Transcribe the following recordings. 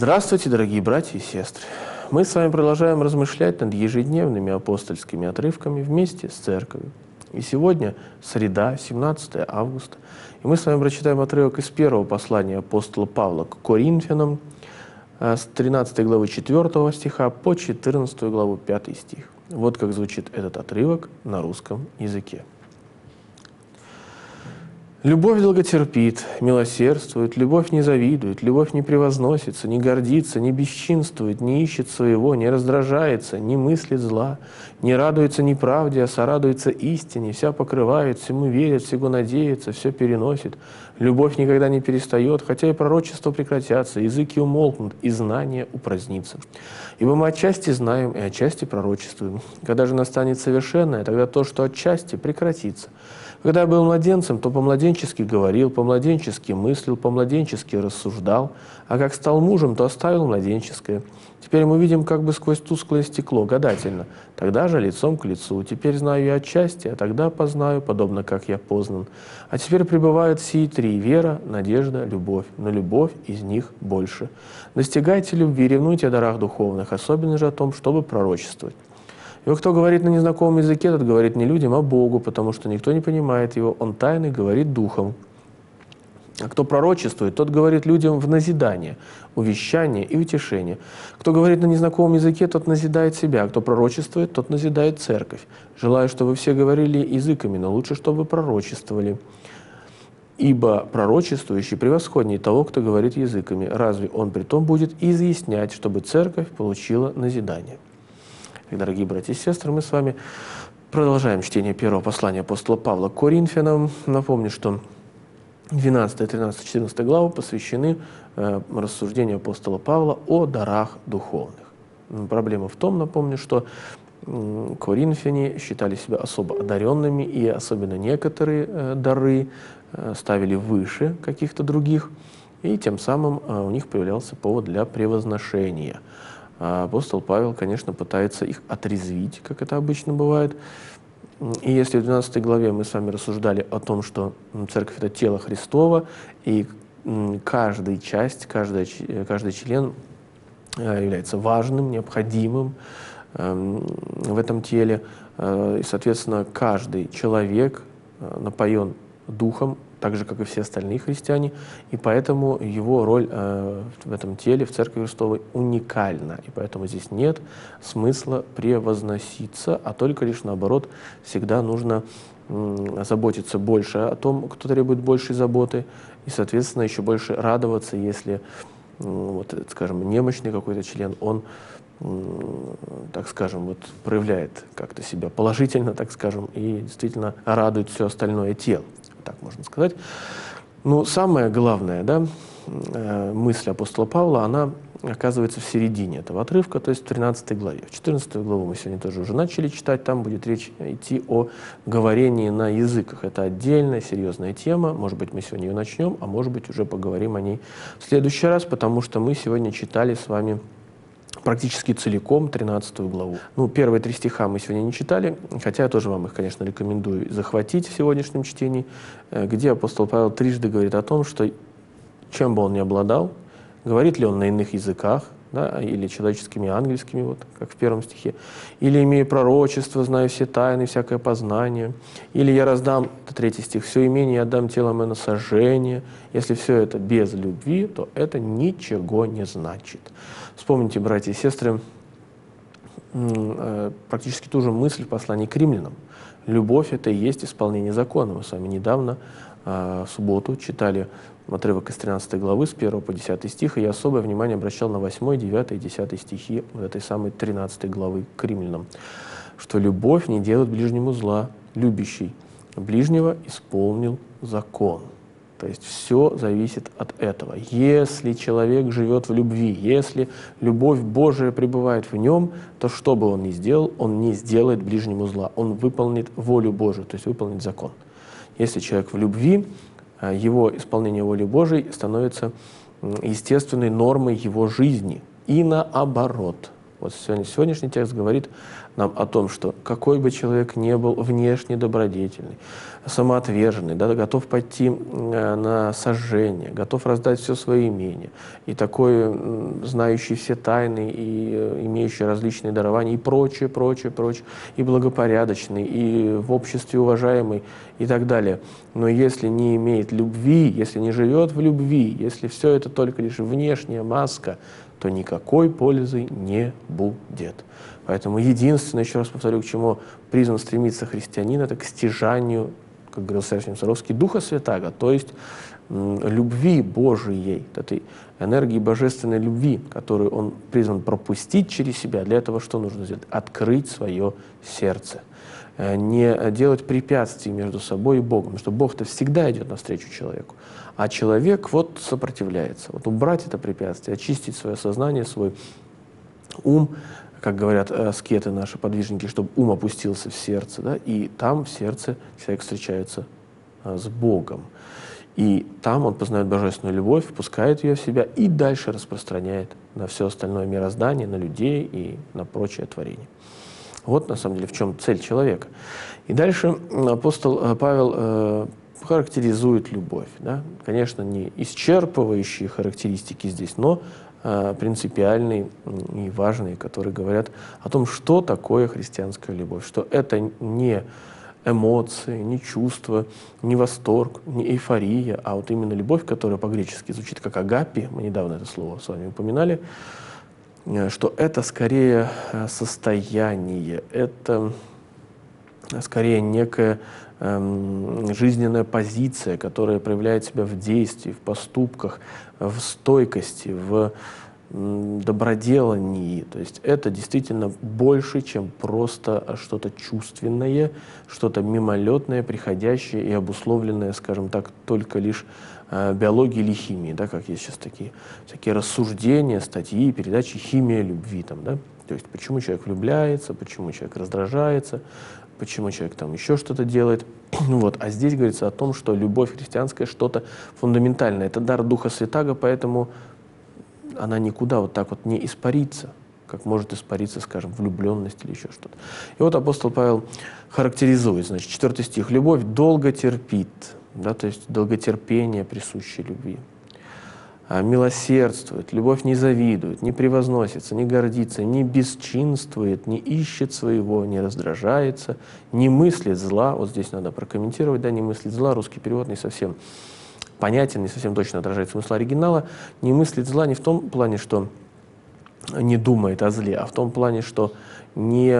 Здравствуйте, дорогие братья и сестры! Мы с вами продолжаем размышлять над ежедневными апостольскими отрывками вместе с Церковью. И сегодня среда, 17 августа, и мы с вами прочитаем отрывок из первого послания апостола Павла к Коринфянам с 13 главы 4 стиха по 14 главу 5 стих. Вот как звучит этот отрывок на русском языке. «Любовь долготерпит, милосердствует, любовь не завидует, любовь не превозносится, не гордится, не бесчинствует, не ищет своего, не раздражается, не мыслит зла, не радуется неправде, а сорадуется истине, вся покрывает, всему верит, всего надеется, все переносит. Любовь никогда не перестает, хотя и пророчества прекратятся, языки умолкнут, и знание упразднится. Ибо мы отчасти знаем и отчасти пророчествуем. Когда же настанет совершенное, тогда то, что отчасти, прекратится. Когда я был младенцем, то по-младенчески говорил, по-младенчески мыслил, по-младенчески рассуждал, а как стал мужем, то оставил младенческое. Теперь мы видим как бы сквозь тусклое стекло, гадательно, тогда же лицом к лицу. Теперь знаю я отчасти, а тогда познаю, подобно как я познан. А теперь пребывают сии три: вера, надежда, любовь, но любовь из них больше. Достигайте любви, ревнуйте о дарах духовных, особенно же о том, чтобы пророчествовать. И кто говорит на незнакомом языке, тот говорит не людям, а Богу, потому что никто не понимает его, он тайный говорит духом. А кто пророчествует, тот говорит людям в назидание, увещание и утешение. Кто говорит на незнакомом языке, тот назидает себя, а кто пророчествует, тот назидает церковь. Желаю, чтобы вы все говорили языками, но лучше, чтобы вы пророчествовали. Ибо пророчествующий превосходнее того, кто говорит языками. Разве он притом будет изъяснять, чтобы церковь получила назидание? Дорогие братья и сестры, мы с вами продолжаем чтение первого послания апостола Павла к Коринфянам. Напомню, что 12, 13, 14 главы посвящены рассуждению апостола Павла о дарах духовных. Проблема в том, напомню, что коринфяне считали себя особо одаренными, и особенно некоторые дары ставили выше каких-то других, и тем самым у них появлялся повод для превозношения. Апостол Павел, конечно, пытается их отрезвить, как это обычно бывает. И если в 12 главе мы с вами рассуждали о том, что церковь — это тело Христово, и каждая часть, каждый член является важным, необходимым в этом теле, и, соответственно, каждый человек напоен Духом, так же, как и все остальные христиане, и поэтому его роль в этом теле, в Церкви Христовой, уникальна. И поэтому здесь нет смысла превозноситься, а только лишь наоборот, всегда нужно заботиться больше о том, кто требует большей заботы, и, соответственно, еще больше радоваться, если, вот, скажем, немощный какой-то член, он, так скажем, вот, проявляет как-то себя положительно, так скажем, и действительно радует все остальное тело. Так можно сказать. Но самая главная, да, мысль апостола Павла, она оказывается в середине этого отрывка, то есть в 13 главе. В 14 главу мы сегодня тоже уже начали читать, там будет речь идти о говорении на языках. Это отдельная серьезная тема, может быть, мы сегодня ее начнем, а может быть, уже поговорим о ней в следующий раз, потому что мы сегодня читали с вами практически целиком 13 главу. Ну, первые 3 стиха мы сегодня не читали, хотя я тоже вам их, конечно, рекомендую захватить в сегодняшнем чтении, где апостол Павел трижды говорит о том, что чем бы он ни обладал, говорит ли он на иных языках, да, или человеческими, ангельскими, вот, как в 1 стихе, или имея пророчество, знаю все тайны, всякое познание, или я раздам, это 3 стих, все имение я отдам тело мое на сожжение. Если все это без любви, то это ничего не значит. Вспомните, братья и сестры, практически ту же мысль в послании к римлянам. Любовь — это и есть исполнение закона. Мы с вами недавно, в субботу, читали отрывок из 13 главы с 1 по 10 стих, и я особое внимание обращал на 8, 9 и 10 стихи вот этой самой 13 главы к римлянам, что любовь не делает ближнему зла, любящий ближнего исполнил закон. То есть все зависит от этого. Если человек живет в любви, если любовь Божия пребывает в нем, то что бы он ни сделал, он не сделает ближнему зла, он выполнит волю Божию, то есть выполнит закон. Если человек в любви, его исполнение воли Божией становится естественной нормой его жизни. И наоборот. Вот сегодняшний текст говорит нам о том, что какой бы человек ни был внешне добродетельный, самоотверженный, да, готов пойти на сожжение, готов раздать все свои имения, и такой знающий все тайны, и имеющий различные дарования, и прочее, прочее, прочее, и благопорядочный, и в обществе уважаемый, и так далее. Но если не имеет любви, если не живет в любви, если все это только лишь внешняя маска, то никакой пользы не будет. Поэтому единственное, еще раз повторю, к чему призван стремиться христианин, это к стяжанию, как говорил Серафим Саровский, Духа Святаго, то есть любви Божией, этой энергии божественной любви, которую он призван пропустить через себя. Для этого что нужно сделать? Открыть свое сердце. Не делать препятствий между собой и Богом, потому что Бог-то всегда идет навстречу человеку, а человек вот сопротивляется. Вот убрать это препятствие, очистить свое сознание, свой ум, как говорят аскеты наши, подвижники, чтобы ум опустился в сердце, да, и там в сердце человек встречается с Богом. И там он познает божественную любовь, впускает ее в себя и дальше распространяет на все остальное мироздание, на людей и на прочее творение. Вот, на самом деле, в чем цель человека. И дальше апостол Павел характеризует любовь. Да? Конечно, не исчерпывающие характеристики здесь, но принципиальные и важные, которые говорят о том, что такое христианская любовь, что это не эмоции, не чувства, не восторг, не эйфория, а вот именно любовь, которая по-гречески звучит как агапи, мы недавно это слово с вами упоминали, что это скорее состояние, это скорее некая жизненная позиция, которая проявляет себя в действии, в поступках, в стойкости, в доброделании. То есть это действительно больше, чем просто что-то чувственное, что-то мимолетное, приходящее и обусловленное, скажем так, только лишь биологией или химией, да, как есть сейчас такие всякие рассуждения, статьи, передачи «Химия любви». Там, да? То есть почему человек влюбляется, почему человек раздражается, почему человек там еще что-то делает. Вот. А здесь говорится о том, что любовь христианская что-то фундаментальное. Это дар Духа Святаго, поэтому она никуда вот так вот не испарится, как может испариться, скажем, влюбленность или еще что-то. И вот апостол Павел характеризует, значит, 4 стих. «Любовь долго терпит», да, то есть долготерпение присуще любви. «Милосердствует, любовь не завидует, не превозносится, не гордится, не бесчинствует, не ищет своего, не раздражается, не мыслит зла». Вот здесь надо прокомментировать, да, «не мыслит зла», русский перевод не совсем понятен, не совсем точно отражает смысл оригинала. Не мыслит зла не в том плане, что не думает о зле, а в том плане, что не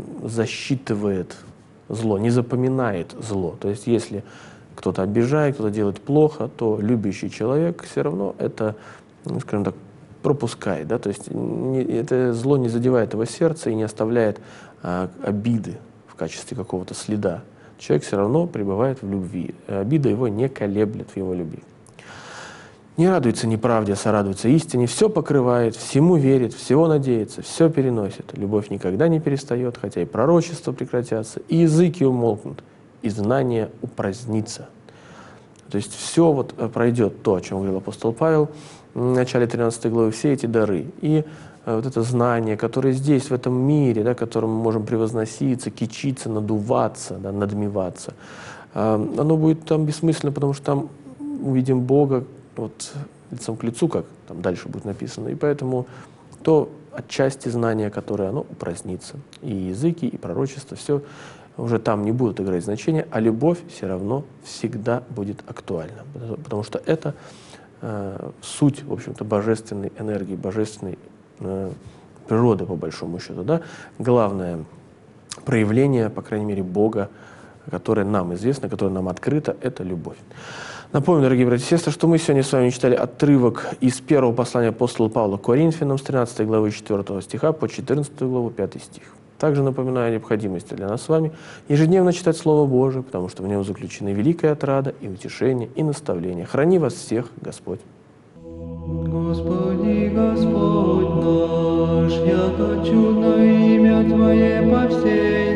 засчитывает зло, не запоминает зло. То есть если кто-то обижает, кто-то делает плохо, то любящий человек все равно это, скажем так, пропускает. Да? То есть это зло не задевает его сердце и не оставляет обиды в качестве какого-то следа. Человек все равно пребывает в любви. Обида его не колеблет в его любви. Не радуется неправде, а сорадуется истине, все покрывает, всему верит, всего надеется, все переносит. Любовь никогда не перестает, хотя и пророчества прекратятся, и языки умолкнут, и знание упразднится. То есть все вот пройдет то, о чем говорил апостол Павел в начале 13 главы, все эти дары. И вот это знание, которое здесь, в этом мире, да, которым мы можем превозноситься, кичиться, надуваться, да, надмеваться, оно будет там бессмысленно, потому что там увидим Бога вот, лицом к лицу, как там дальше будет написано. И поэтому то отчасти знания, которое оно упразднится. И языки, и пророчество, все уже там не будут играть значения, а любовь все равно всегда будет актуальна. Потому что это суть, в общем-то, божественной энергии, божественной природы, по большому счету. Да? Главное проявление, по крайней мере, Бога, которое нам известно, которое нам открыто, это любовь. Напомню, дорогие братья и сестры, что мы сегодня с вами читали отрывок из первого послания апостола Павла к Коринфянам с 13 главы 4 стиха по 14 главу 5 стих. Также напоминаю о необходимости для нас с вами ежедневно читать Слово Божие, потому что в нем заключены великая отрада и утешение, и наставление. Храни вас всех Господь. Господи, Господь наш, яко чудно имя Твое по всей